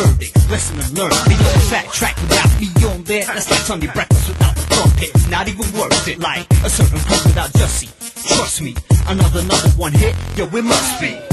verdict, lesson to learn. Leave on the fat track without me on there. That's like Sunday breakfast without the crumpets. Not even worth it, like a certain group without Jussie. Trust me, another number one hit, yo, it must be.